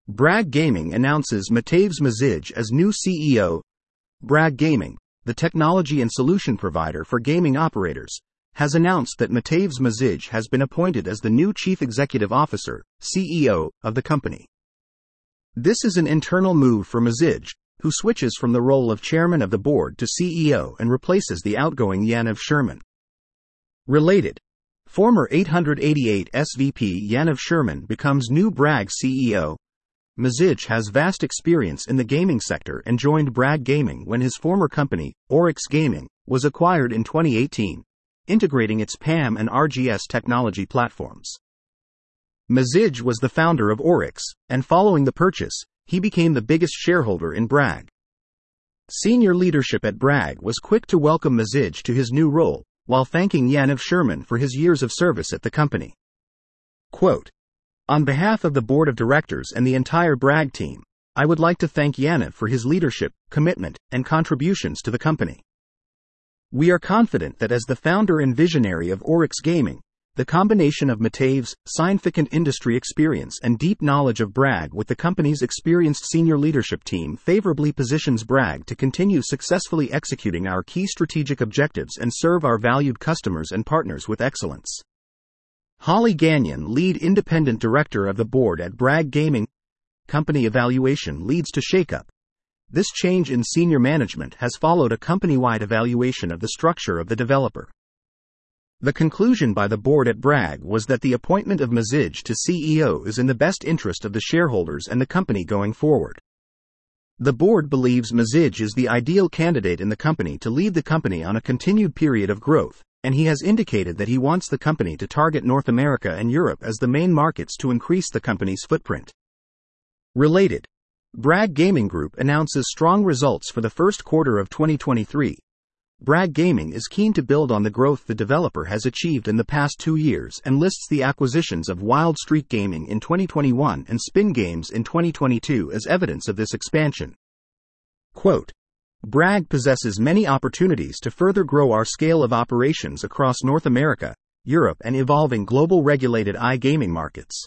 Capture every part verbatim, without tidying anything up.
Bragg Gaming announces Matevž Mazij as new C E O. Bragg Gaming, the technology and solution provider for gaming operators, has announced that Matevž Mazij has been appointed as the new Chief Executive Officer, C E O, of the company. This is an internal move for Mazij, who switches from the role of chairman of the board to C E O and replaces the outgoing Yaniv Sherman. Related. Former eight eighty-eight S V P Yaniv Sherman becomes new Bragg C E O. Mazij has vast experience in the gaming sector and joined Bragg Gaming when his former company, Oryx Gaming, was acquired in twenty eighteen, integrating its P A M and R G S technology platforms. Mazij was the founder of Oryx, and following the purchase, he became the biggest shareholder in Bragg. Senior leadership at Bragg was quick to welcome Mazij to his new role, while thanking Yaniv Sherman for his years of service at the company. Quote, "On behalf of the board of directors and the entire Bragg team, I would like to thank Yaniv for his leadership, commitment, and contributions to the company. We are confident that as the founder and visionary of Oryx Gaming, the combination of Matevž's significant industry experience and deep knowledge of Bragg with the company's experienced senior leadership team favorably positions Bragg to continue successfully executing our key strategic objectives and serve our valued customers and partners with excellence." Holly Gagnon, lead independent director of the board at Bragg Gaming. Company evaluation leads to shakeup. This change in senior management has followed a company-wide evaluation of the structure of the developer. The conclusion by the board at Bragg was that the appointment of Mazij to C E O is in the best interest of the shareholders and the company going forward. The board believes Mazij is the ideal candidate in the company to lead the company on a continued period of growth, and he has indicated that he wants the company to target North America and Europe as the main markets to increase the company's footprint. Related. Bragg Gaming Group announces strong results for the first quarter of twenty twenty-three. Bragg Gaming is keen to build on the growth the developer has achieved in the past two years and lists the acquisitions of Wild Streak Gaming in twenty twenty-one and Spin Games in twenty twenty-two as evidence of this expansion. Quote, "Bragg possesses many opportunities to further grow our scale of operations across North America, Europe, and evolving global regulated iGaming markets.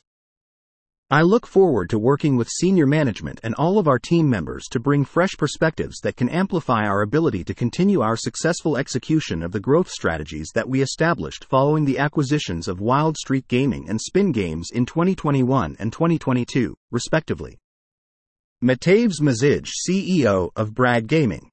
I look forward to working with senior management and all of our team members to bring fresh perspectives that can amplify our ability to continue our successful execution of the growth strategies that we established following the acquisitions of Wild Streak Gaming and Spin Games in twenty twenty-one and twenty twenty-two, respectively." Matevž Mazij, C E O of Bragg Gaming.